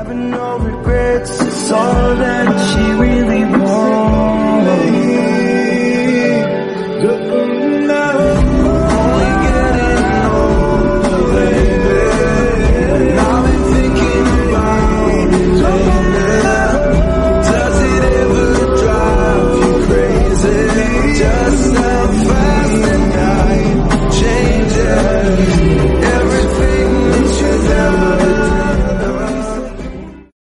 Having no regrets, it's all that she really wants.